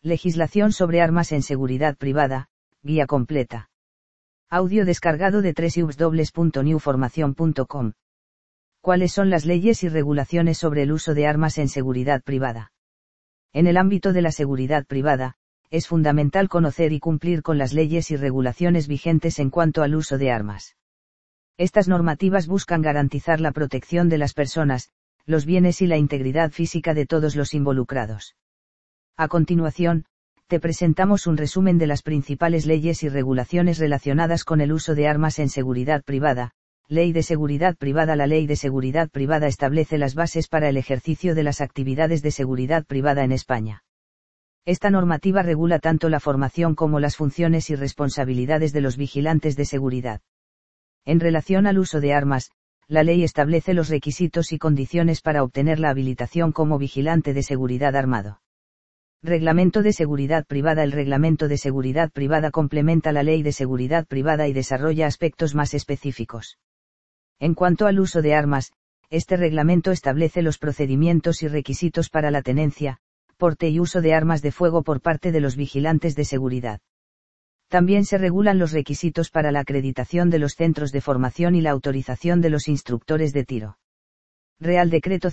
Legislación sobre armas en seguridad privada, guía completa. Audio descargado de www.newformacion.com. ¿Cuáles son las leyes y regulaciones sobre el uso de armas en seguridad privada? En el ámbito de la seguridad privada, es fundamental conocer y cumplir con las leyes y regulaciones vigentes en cuanto al uso de armas. Estas normativas buscan garantizar la protección de las personas, los bienes y la integridad física de todos los involucrados. A continuación, te presentamos un resumen de las principales leyes y regulaciones relacionadas con el uso de armas en seguridad privada. Ley de Seguridad Privada. La Ley de Seguridad Privada establece las bases para el ejercicio de las actividades de seguridad privada en España. Esta normativa regula tanto la formación como las funciones y responsabilidades de los vigilantes de seguridad. En relación al uso de armas, la ley establece los requisitos y condiciones para obtener la habilitación como vigilante de seguridad armado. Reglamento de Seguridad Privada. El Reglamento de Seguridad Privada complementa la Ley de Seguridad Privada y desarrolla aspectos más específicos. En cuanto al uso de armas, este reglamento establece los procedimientos y requisitos para la tenencia, porte y uso de armas de fuego por parte de los vigilantes de seguridad. También se regulan los requisitos para la acreditación de los centros de formación y la autorización de los instructores de tiro. Real Decreto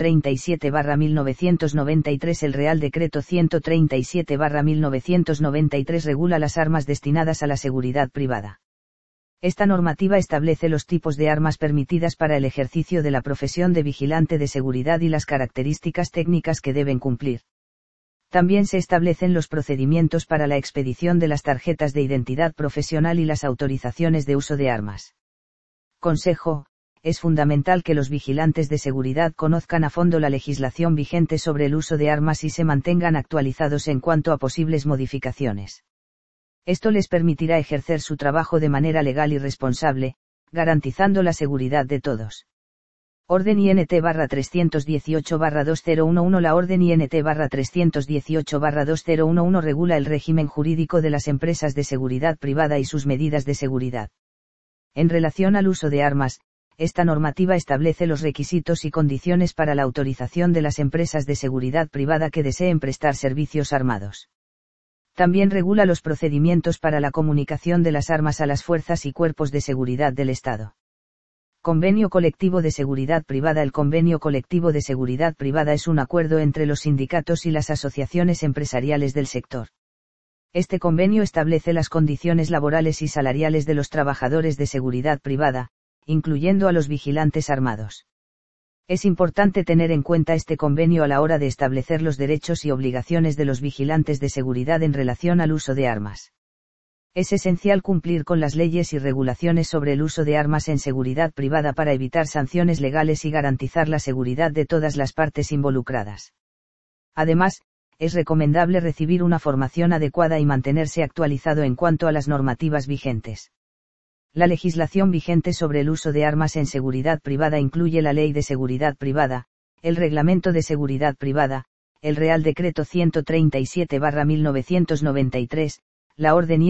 137/1993. El Real Decreto 137/1993 regula las armas destinadas a la seguridad privada. Esta normativa establece los tipos de armas permitidas para el ejercicio de la profesión de vigilante de seguridad y las características técnicas que deben cumplir. También se establecen los procedimientos para la expedición de las tarjetas de identidad profesional y las autorizaciones de uso de armas. Consejo: es fundamental que los vigilantes de seguridad conozcan a fondo la legislación vigente sobre el uso de armas y se mantengan actualizados en cuanto a posibles modificaciones. Esto les permitirá ejercer su trabajo de manera legal y responsable, garantizando la seguridad de todos. Orden INT/318/2011. La Orden INT/318/2011 regula el régimen jurídico de las empresas de seguridad privada y sus medidas de seguridad. En relación al uso de armas, esta normativa establece los requisitos y condiciones para la autorización de las empresas de seguridad privada que deseen prestar servicios armados. También regula los procedimientos para la comunicación de las armas a las fuerzas y cuerpos de seguridad del Estado. Convenio Colectivo de Seguridad Privada. El Convenio Colectivo de Seguridad Privada es un acuerdo entre los sindicatos y las asociaciones empresariales del sector. Este convenio establece las condiciones laborales y salariales de los trabajadores de seguridad privada, incluyendo a los vigilantes armados. Es importante tener en cuenta este convenio a la hora de establecer los derechos y obligaciones de los vigilantes de seguridad en relación al uso de armas. Es esencial cumplir con las leyes y regulaciones sobre el uso de armas en seguridad privada para evitar sanciones legales y garantizar la seguridad de todas las partes involucradas. Además, es recomendable recibir una formación adecuada y mantenerse actualizado en cuanto a las normativas vigentes. La legislación vigente sobre el uso de armas en seguridad privada incluye la Ley de Seguridad Privada, el Reglamento de Seguridad Privada, el Real Decreto 137/1993, la Orden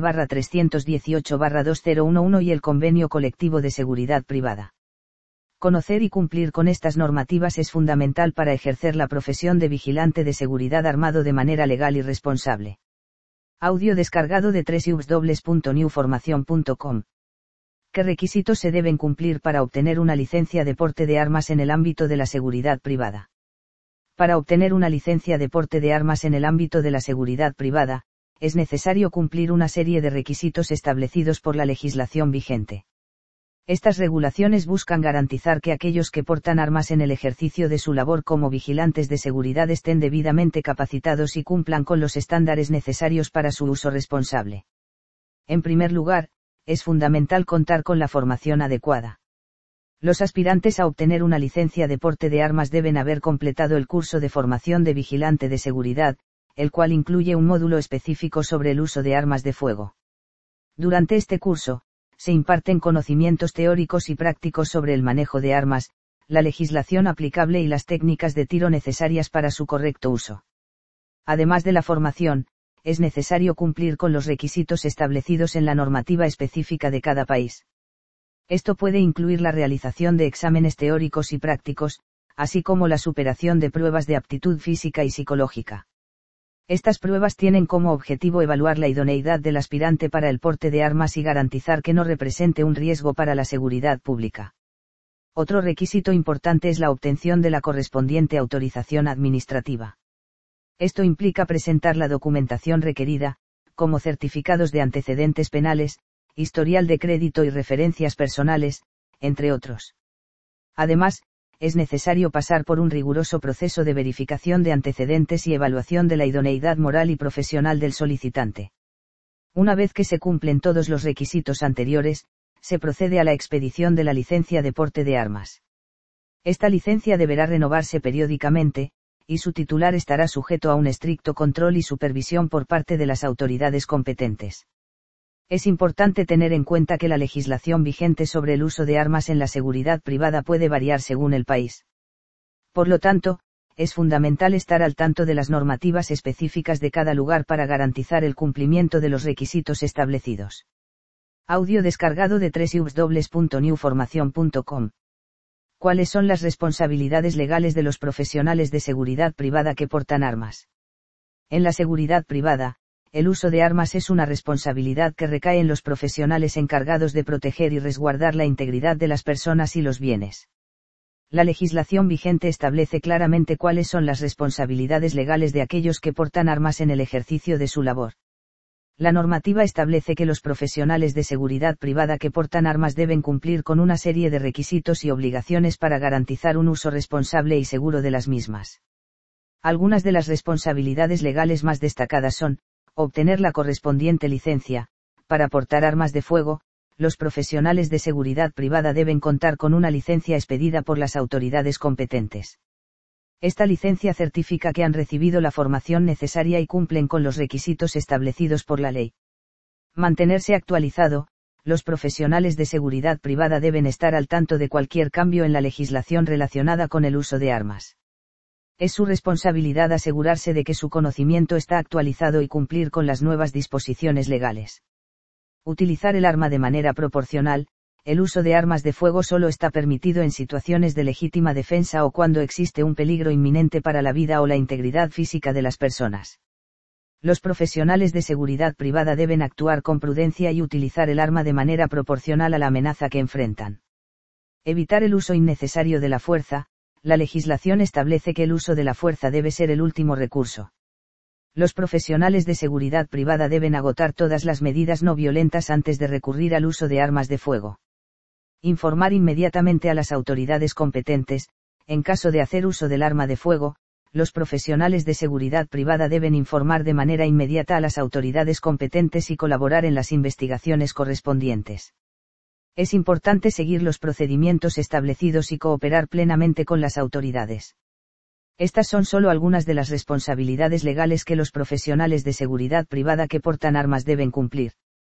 INT/318/2011 y el Convenio Colectivo de Seguridad Privada. Conocer y cumplir con estas normativas es fundamental para ejercer la profesión de vigilante de seguridad armado de manera legal y responsable. Audio descargado de www.newformacion.com. ¿Qué requisitos se deben cumplir para obtener una licencia de porte de armas en el ámbito de la seguridad privada? Para obtener una licencia de porte de armas en el ámbito de la seguridad privada, es necesario cumplir una serie de requisitos establecidos por la legislación vigente. Estas regulaciones buscan garantizar que aquellos que portan armas en el ejercicio de su labor como vigilantes de seguridad estén debidamente capacitados y cumplan con los estándares necesarios para su uso responsable. En primer lugar, es fundamental contar con la formación adecuada. Los aspirantes a obtener una licencia de porte de armas deben haber completado el curso de formación de vigilante de seguridad, el cual incluye un módulo específico sobre el uso de armas de fuego. Durante este curso, se imparten conocimientos teóricos y prácticos sobre el manejo de armas, la legislación aplicable y las técnicas de tiro necesarias para su correcto uso. Además de la formación, es necesario cumplir con los requisitos establecidos en la normativa específica de cada país. Esto puede incluir la realización de exámenes teóricos y prácticos, así como la superación de pruebas de aptitud física y psicológica. Estas pruebas tienen como objetivo evaluar la idoneidad del aspirante para el porte de armas y garantizar que no represente un riesgo para la seguridad pública. Otro requisito importante es la obtención de la correspondiente autorización administrativa. Esto implica presentar la documentación requerida, como certificados de antecedentes penales, historial de crédito y referencias personales, entre otros. Además, es necesario pasar por un riguroso proceso de verificación de antecedentes y evaluación de la idoneidad moral y profesional del solicitante. Una vez que se cumplen todos los requisitos anteriores, se procede a la expedición de la licencia de porte de armas. Esta licencia deberá renovarse periódicamente, y su titular estará sujeto a un estricto control y supervisión por parte de las autoridades competentes. Es importante tener en cuenta que la legislación vigente sobre el uso de armas en la seguridad privada puede variar según el país. Por lo tanto, es fundamental estar al tanto de las normativas específicas de cada lugar para garantizar el cumplimiento de los requisitos establecidos. Audio descargado de www.newformacion.com. ¿Cuáles son las responsabilidades legales de los profesionales de seguridad privada que portan armas? En la seguridad privada, el uso de armas es una responsabilidad que recae en los profesionales encargados de proteger y resguardar la integridad de las personas y los bienes. La legislación vigente establece claramente cuáles son las responsabilidades legales de aquellos que portan armas en el ejercicio de su labor. La normativa establece que los profesionales de seguridad privada que portan armas deben cumplir con una serie de requisitos y obligaciones para garantizar un uso responsable y seguro de las mismas. Algunas de las responsabilidades legales más destacadas son: obtener la correspondiente licencia. Para portar armas de fuego, los profesionales de seguridad privada deben contar con una licencia expedida por las autoridades competentes. Esta licencia certifica que han recibido la formación necesaria y cumplen con los requisitos establecidos por la ley. Mantenerse actualizado: los profesionales de seguridad privada deben estar al tanto de cualquier cambio en la legislación relacionada con el uso de armas. Es su responsabilidad asegurarse de que su conocimiento está actualizado y cumplir con las nuevas disposiciones legales. Utilizar el arma de manera proporcional: el uso de armas de fuego solo está permitido en situaciones de legítima defensa o cuando existe un peligro inminente para la vida o la integridad física de las personas. Los profesionales de seguridad privada deben actuar con prudencia y utilizar el arma de manera proporcional a la amenaza que enfrentan. Evitar el uso innecesario de la fuerza: la legislación establece que el uso de la fuerza debe ser el último recurso. Los profesionales de seguridad privada deben agotar todas las medidas no violentas antes de recurrir al uso de armas de fuego. Informar inmediatamente a las autoridades competentes: en caso de hacer uso del arma de fuego, los profesionales de seguridad privada deben informar de manera inmediata a las autoridades competentes y colaborar en las investigaciones correspondientes. Es importante seguir los procedimientos establecidos y cooperar plenamente con las autoridades. Estas son solo algunas de las responsabilidades legales que los profesionales de seguridad privada que portan armas deben cumplir.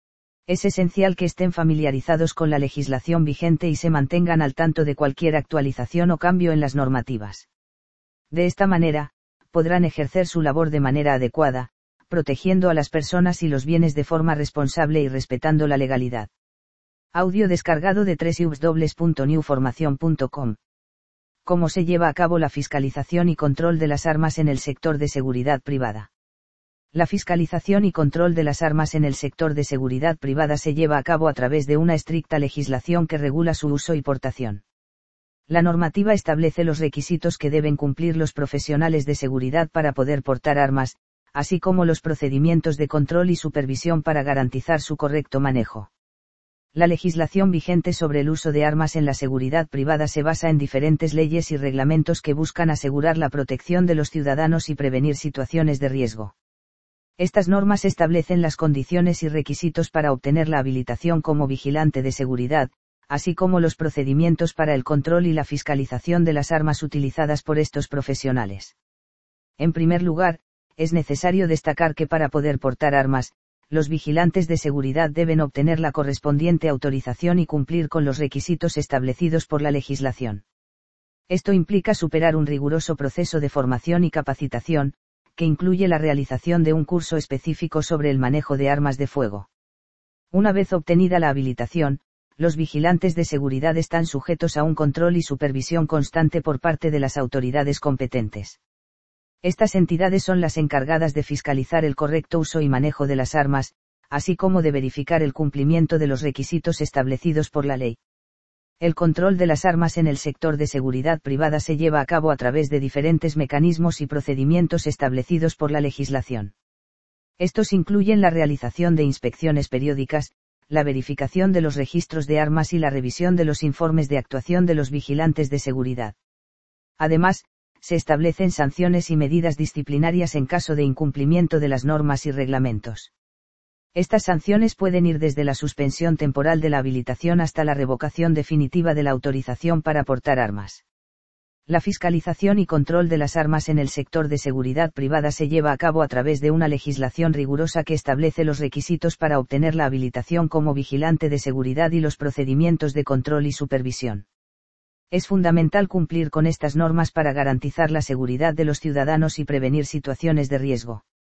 Es esencial que estén familiarizados con la legislación vigente y se mantengan al tanto de cualquier actualización o cambio en las normativas. De esta manera, podrán ejercer su labor de manera adecuada, protegiendo a las personas y los bienes de forma responsable y respetando la legalidad. Audio descargado de www.newformacion.com. ¿Cómo se lleva a cabo la fiscalización y control de las armas en el sector de seguridad privada? La fiscalización y control de las armas en el sector de seguridad privada se lleva a cabo a través de una estricta legislación que regula su uso y portación. La normativa establece los requisitos que deben cumplir los profesionales de seguridad para poder portar armas, así como los procedimientos de control y supervisión para garantizar su correcto manejo. La legislación vigente sobre el uso de armas en la seguridad privada se basa en diferentes leyes y reglamentos que buscan asegurar la protección de los ciudadanos y prevenir situaciones de riesgo. Estas normas establecen las condiciones y requisitos para obtener la habilitación como vigilante de seguridad, así como los procedimientos para el control y la fiscalización de las armas utilizadas por estos profesionales. En primer lugar, es necesario destacar que para poder portar armas, los vigilantes de seguridad deben obtener la correspondiente autorización y cumplir con los requisitos establecidos por la legislación. Esto implica superar un riguroso proceso de formación y capacitación, que incluye la realización de un curso específico sobre el manejo de armas de fuego. Una vez obtenida la habilitación, los vigilantes de seguridad están sujetos a un control y supervisión constante por parte de las autoridades competentes. Estas entidades son las encargadas de fiscalizar el correcto uso y manejo de las armas, así como de verificar el cumplimiento de los requisitos establecidos por la ley. El control de las armas en el sector de seguridad privada se lleva a cabo a través de diferentes mecanismos y procedimientos establecidos por la legislación. Estos incluyen la realización de inspecciones periódicas, la verificación de los registros de armas y la revisión de los informes de actuación de los vigilantes de seguridad. Además, se establecen sanciones y medidas disciplinarias en caso de incumplimiento de las normas y reglamentos. Estas sanciones pueden ir desde la suspensión temporal de la habilitación hasta la revocación definitiva de la autorización para portar armas. La fiscalización y control de las armas en el sector de seguridad privada se lleva a cabo a través de una legislación rigurosa que establece los requisitos para obtener la habilitación como vigilante de seguridad y los procedimientos de control y supervisión. Es fundamental cumplir con estas normas para garantizar la seguridad de los ciudadanos y prevenir situaciones de riesgo.